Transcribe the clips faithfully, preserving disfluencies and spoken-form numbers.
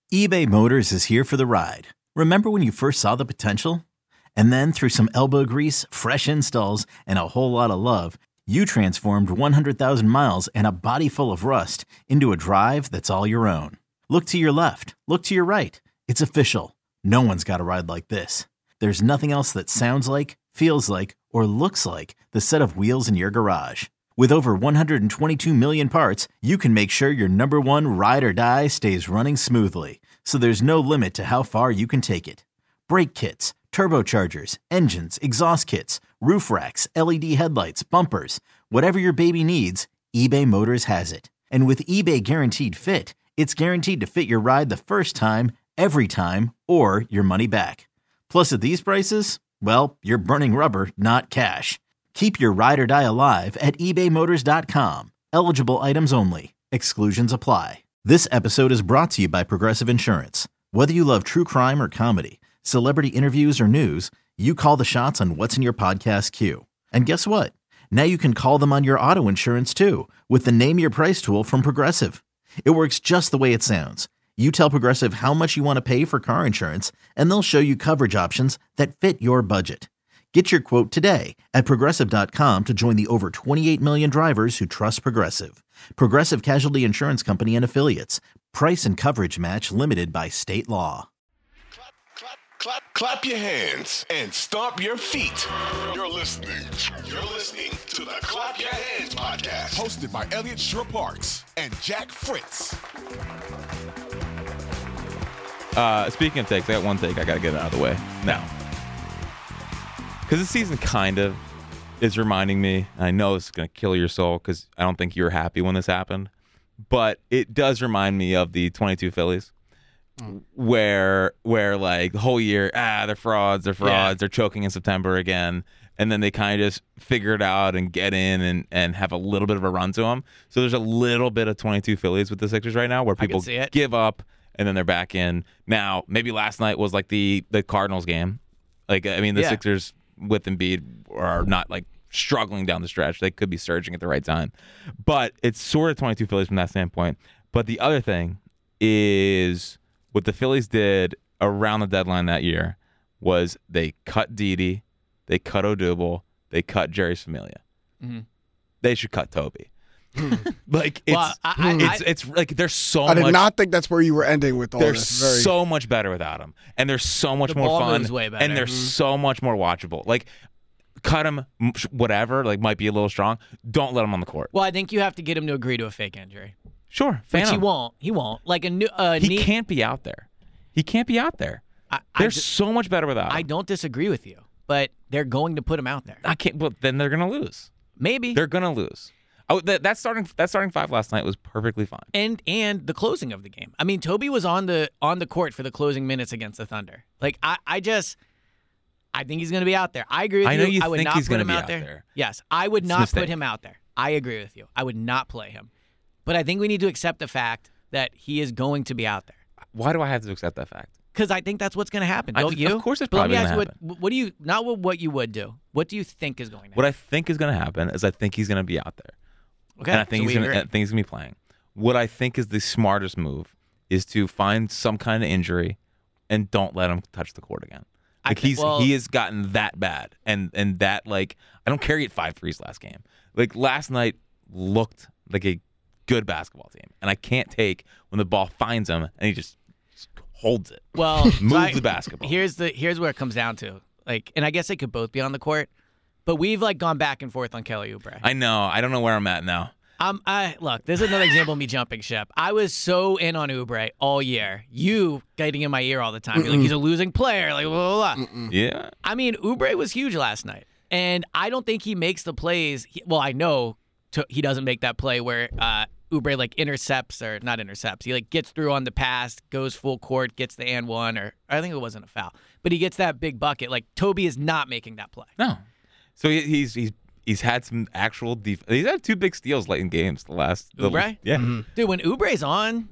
eBay Motors is here for the ride. Remember when you first saw the potential? And then through some elbow grease, fresh installs, and a whole lot of love, you transformed one hundred thousand miles and a body full of rust into a drive that's all your own. Look to your left. Look to your right. It's official. No one's got a ride like this. There's nothing else that sounds like, feels like, or looks like the set of wheels in your garage. With over one hundred twenty-two million parts, you can make sure your number one ride or die stays running smoothly. So there's no limit to how far you can take it. Brake kits, turbochargers, engines, exhaust kits, roof racks, L E D headlights, bumpers, whatever your baby needs, eBay Motors has it. And with eBay Guaranteed Fit, it's guaranteed to fit your ride the first time, every time, or your money back. Plus at these prices, well, you're burning rubber, not cash. Keep your ride or die alive at ebay motors dot com. Eligible items only. Exclusions apply. This episode is brought to you by Progressive Insurance. Whether you love true crime or comedy, celebrity interviews or news, you call the shots on what's in your podcast queue. And guess what? Now you can call them on your auto insurance too with the Name Your Price tool from Progressive. It works just the way it sounds. You tell Progressive how much you want to pay for car insurance, and they'll show you coverage options that fit your budget. Get your quote today at progressive dot com to join the over twenty-eight million drivers who trust Progressive. Progressive Casualty Insurance Company and Affiliates. Price and coverage match limited by state law. Clap, clap, clap, clap your hands and stomp your feet. You're listening. You're listening to the Clap Your Hands podcast, hosted by Elliot Shore Parks and Jack Fritz. Uh, speaking of takes, I got one take I got to get out of the way now. Because this season kind of is reminding me, and I know it's going to kill your soul because I don't think you were happy when this happened, but it does remind me of the twenty-two Phillies mm. where, where like the whole year, ah, they're frauds, they're frauds, yeah. they're choking in September again, and then they kind of just figure it out and get in and, and have a little bit of a run to them. So there's a little bit of twenty-two Phillies with the Sixers right now where people give up and then they're back in. Now, maybe last night was like the, the Cardinals game. Like, I mean, the yeah. Sixers with Embiid are not like struggling down the stretch. They could be surging at the right time. But it's sort of twenty-two Phillies from that standpoint. But the other thing is what the Phillies did around the deadline that year was they cut Didi, they cut Odubel, they cut Jerry Familia. Mm-hmm. They should cut Toby. like it's, well, I, I, it's it's like there's so I much. I did not think that's where you were ending with all they're this. Very... so much better without him, and they're so much the more ball fun, moves way better. and they're mm-hmm. so much more watchable. Like cut him, whatever. Like might be a little strong. Don't let him on the court. Well, I think you have to get him to agree to a fake injury. Sure, which he won't. He won't. Like a new. Uh, he knee... can't be out there. He can't be out there. I, they're I d- so much better without him. I don't disagree with you, but they're going to put him out there. I can't. Well, then they're gonna lose. Maybe they're gonna lose. Oh, that, that starting that starting five last night was perfectly fine. And and the closing of the game. I mean, Toby was on the on the court for the closing minutes against the Thunder. Like I, I just I think he's going to be out there. I agree with I know you. you I would think not he's put gonna him be out out there. there. Yes, I would It's not put him out there. I agree with you. I would not play him. But I think we need to accept the fact that he is going to be out there. Why do I have to accept that fact? Because I think that's what's going to happen. Don't I, you? Of course, it's but probably let me going ask to you happen. what, what do you not what, what you would do? What do you think is going to happen? What I think is going to happen is I think he's going to be out there. Okay, and I think so he's going to think he's going to be playing. What I think is the smartest move is to find some kind of injury and don't let him touch the court again. Like think, he's well, he has gotten that bad and and that like I don't care he had five threes last game. Like last night looked like a good basketball team, and I can't take when the ball finds him and he just holds it. Well, moves I, the basketball. Here's the here's where it comes down to. Like, and I guess they could both be on the court, but we've like gone back and forth on Kelly Oubre. I know. I don't know where I'm at now. Um, I look. There's another example of me jumping ship. I was so in on Oubre all year. You getting in my ear all the time. You're like, he's a losing player. Like, blah, blah, blah. Yeah. I mean, Oubre was huge last night, and I don't think he makes the plays. He, well, I know to, he doesn't make that play where uh, Oubre like intercepts or not intercepts. He like gets through on the pass, goes full court, gets the and one, or I think it wasn't a foul, but he gets that big bucket. Like Toby is not making that play. No. So he, he's he's. He's had some actual def- He's had two big steals late in games. The last Oubre, yeah, mm-hmm. dude. When Oubre's on,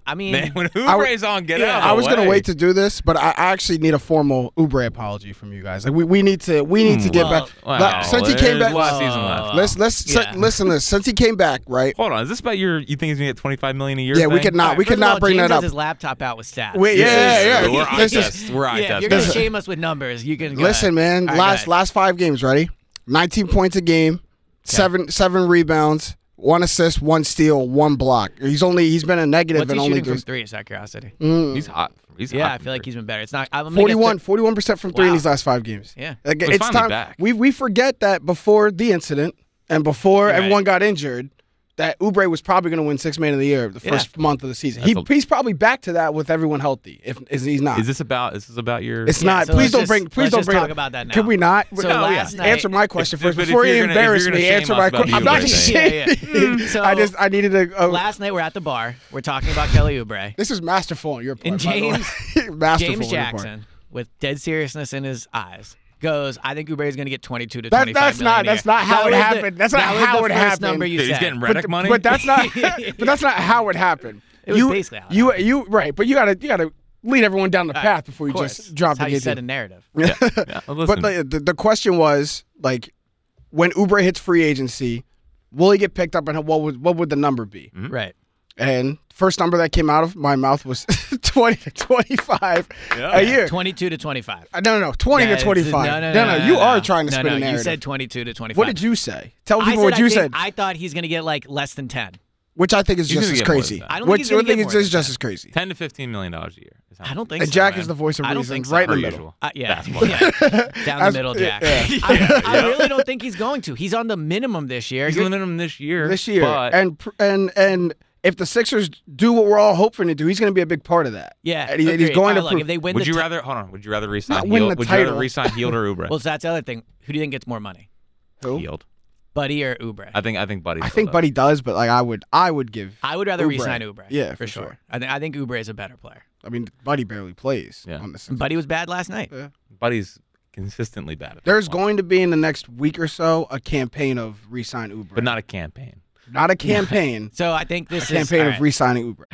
I mean, Man, when Oubre's on, get yeah. out. Of the I was way. gonna wait to do this, but I, I actually need a formal Oubre apology from you guys. Like we, we need to we need to get Well, back. Wow. Like, since he came There's back, a lot of season left. let's let's Yeah. si- listen to this. Since he came back, right? Hold on, is this about your? You think he's gonna get twenty-five million a year? Yeah, we thing? could not All right, we first could of all, not bring James that has up. his laptop out with stats. Wait, This yeah, is yeah, true. yeah. We're eye This is- test. We're eye Yeah, if test. you're gonna This is- shame us with numbers, you can go Listen, ahead. man. All right, last go last five games, ready? Nineteen points a game, seven seven rebounds, one assist, one steal, one block. He's only he's been a negative What's in he only shooting from three. three? Is that curiosity? He's hot. He's Yeah, hot I from feel like three. he's been better. It's not. I'm gonna guess forty-one percent from three in Wow. these last five games. Yeah. Like, But he's it's finally time. back. We we forget that before the incident and before Right. everyone got injured, that Oubre was probably going to win Six Man of the Year the Yeah. first month of the season. He, That's a- he's probably back to that with everyone healthy. If is he's not, Is this about? Is this about your? it's Yeah, not. so please let's don't just- bring. Please let's don't just bring. talk it- about that now. Can we not? So No, last yeah. night- answer my question If- first but if before you're you gonna- if embarrass you're gonna me. shame Answer us my about question. I'm the not Oubre just thing. saying. Yeah, yeah. So- I just I needed to. Uh, Last night we're at the bar. We're talking about Kelly Oubre. this is masterful on your part. And by the way. James- masterful James on your part. Jackson, with dead seriousness in his eyes, goes, I think Oubre is going to get twenty-two to That- twenty-five that's million not- a year. that's not how That it was the- happened. That's not that was how the it first happened. number you Dude, he's said. getting But, Redick money. but that's not. but that's not how it happened. It was you, basically how it you, happened. you, right? But you gotta, you gotta lead everyone down the All right, path before you of course. just drop That's how the you game. set a narrative. yeah. yeah. Well, But listen, the, the the question was like, when Oubre hits free agency, will he get picked up, and what would what would the number be? Mm-hmm. Right. And first number that came out of my mouth was twenty to twenty-five Yeah. a year. twenty-two to twenty-five. Uh, No, no, no, twenty Yeah, to it's- twenty-five. No, no, no, no, you no, are no. trying to no, spin no, a narrative. You said twenty-two to twenty-five. What did you say? Tell I people said what I you think- said. I thought he's going to get like less than ten. Which I think is He's just gonna as get more than crazy. that. I don't think Which he's gonna I think get it's more just than as crazy. ten to fifteen million dollars a year. is how I don't think And so. Jack man. is the voice of I don't reason, think so. right in per the middle. usual. Uh, yeah, Basketball. yeah. down the As- middle, yeah, Jack. yeah. I, I really don't think he's going to. He's on the minimum this year. He's You're- limiting him this year. This year, but and pr- and and if the Sixers do what we're all hoping to do, he's going to be a big part of that. yeah, and, he- and he's agreed. going All to right, look, prove. if they win would the you ti- rather? Hold on. Would you rather resign Not win Hield? the Would you rather title. resign Hield or Oubre? Well, so that's the other thing. Who do you think gets more money, Who? Hield. Buddy or Oubre? I think. I think Buddy. I still think does. Buddy does, but like I would, I would give. I would rather Oubre. resign Oubre. Yeah, for, for sure. sure. I think I think Oubre is a better player. I mean, Buddy barely plays Yeah. on the Sixers. Buddy was bad last night. Yeah. Buddy's consistently bad. At There's that point. going to be in the next week or so a campaign of re-sign Oubre, but not a campaign. not a campaign, So I think a this is campaign all of right. re-signing Oubre.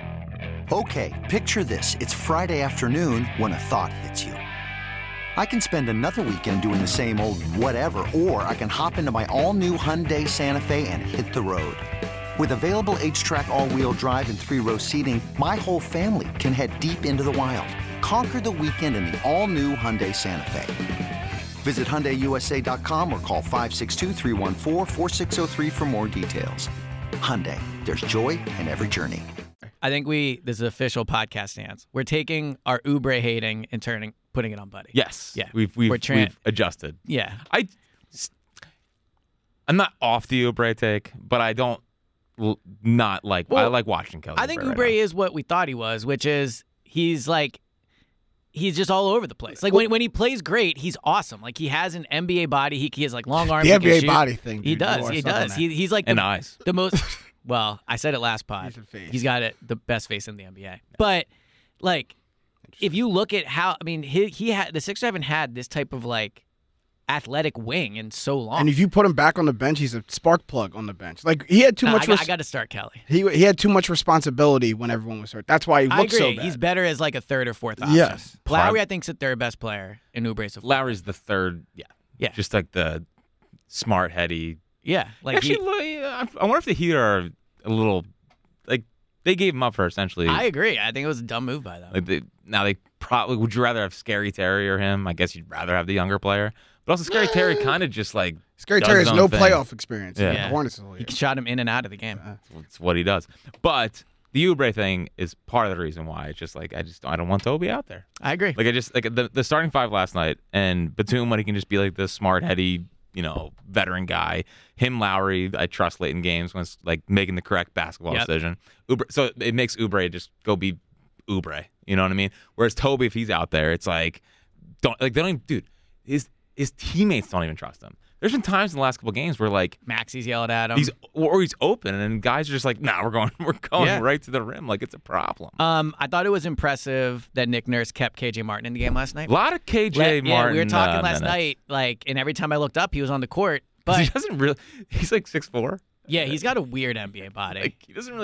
Okay, picture this. It's Friday afternoon when a thought hits you. I can spend another weekend doing the same old whatever, or I can hop into my all-new Hyundai Santa Fe and hit the road. With available H-Track all-wheel drive and three-row seating, my whole family can head deep into the wild. Conquer the weekend in the all-new Hyundai Santa Fe. Visit Hyundai U S A dot com or call five six two, three one four, four six zero three for more details. Hyundai, there's joy in every journey. I think we this is official podcast stance. We're taking our Oubre hating and turning putting it on Buddy. Yes. Yeah. We've we've, We're tra- we've adjusted. Yeah. I. I'm not off the Oubre take, but I don't l- not like. I Well, like watching Kelly. I think Oubre. Oubre right is what we thought he was, which is he's like he's just all over the place. Like when when he plays great, he's awesome. Like he has an N B A body. He, he has like long arms. The he can N B A shoot. body thing. He dude. does. More He stuff on does. that. He, he's like And the, eyes. the most. Well, I said it last pod. He's a face. He's got it the best face in the N B A. But like, if you look at how I mean, he he had the Sixers haven't had this type of like athletic wing in so long. And if you put him back on the bench, he's a spark plug on the bench. Like he had too Nah, much. I, got, res- I got to start Kelly. he he had too much responsibility when everyone was hurt. That's why he I looked agree. so bad. He's better as like a third or fourth option. Yes. Lowry, I think, is the third best player in Oubre's. a fourth. Lowry's the third. Yeah. Yeah. Just like the smart, heady. Yeah, like Actually, he, look, I I wonder if the Heat are a little like they gave him up for essentially. I agree. I think it was a dumb move by them. Like they, now they probably would you rather have Scary Terry or him? I guess you'd rather have the younger player. But also Scary Terry kind of just like Scary does Terry his has own no thing. playoff experience. Yeah. in Yeah. the Hornets this whole year. He shot him in and out of the game. It's what he does. But the Oubre thing is part of the reason why. It's just like I just I don't want Toby out there. I agree. Like I just like the the starting five last night and Batum when he can just be like this smart, heady, you know, veteran guy. Him, Lowry, I trust late in games when it's like making the correct basketball Yep. decision. Oubre, so it makes Oubre just go be Oubre. You know what I mean? Whereas Toby, if he's out there, it's like don't like they don't even dude. His his teammates don't even trust him. There's been times in the last couple games where like Maxie's yelled at him. he's or he's open and guys are just like, nah, we're going we're going Yeah. right to the rim. Like it's a problem. um, I thought it was impressive that Nick Nurse kept K J Martin in the game last night. A lot of K J Let- Martin. yeah, we were talking uh, last minutes. night, like, and every time I looked up, he was on the court. 'Cause But he doesn't really. He's like six four. yeah, he's got a weird N B A body. Like he doesn't really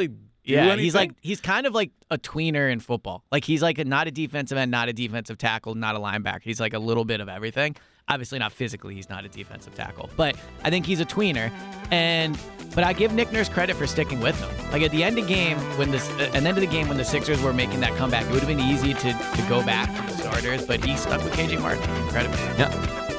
Yeah, anything? he's like he's kind of like a tweener in football. Like he's like a, not a defensive end, not a defensive tackle, not a linebacker. He's like a little bit of everything. Obviously not physically, he's not a defensive tackle, but I think he's a tweener. And but I give Nick Nurse credit for sticking with him. Like at the end of game when this at the end of the game when the Sixers were making that comeback, it would have been easy to to go back to the starters, but he stuck with K J Martin. Credit for him. Yeah.